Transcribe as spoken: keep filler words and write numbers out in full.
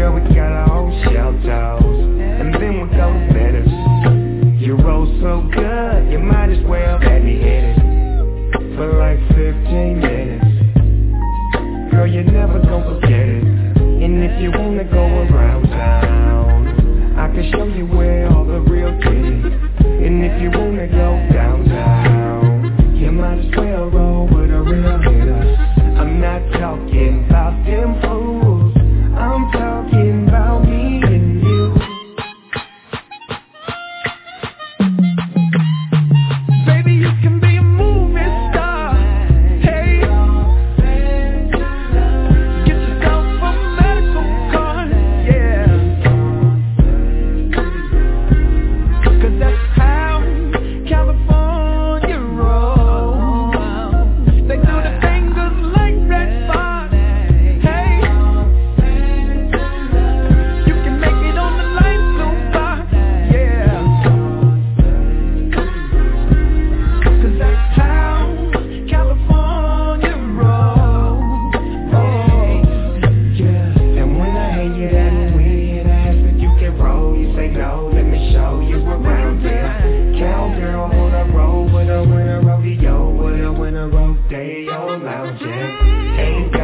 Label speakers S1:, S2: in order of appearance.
S1: Girl, we got our own shelters, and then we go to Venice. You roll so good, you might as well let me hit it for like fifteen minutes. Girl, you're never gonna forget it. And if you wanna go around town, I can show you where all the real is. And if you wanna go downtown, you might as well roll with a real hitter. I'm not talking about them fools, I'm talking about me and you. Baby, you can be a movie star. Hey, get yourself a medical card, yeah. Cause that's how California rolls. They do the fingers like red spots. Hey, you can make it on the light blue box, yeah. Cause that's how California rolls. Oh, yeah. And when I hear you that weird ass that you can roll, you say no, let me show you around here. Cowgirl on a roll with a winter rodeo, with a winter rodeo lounge. Ain't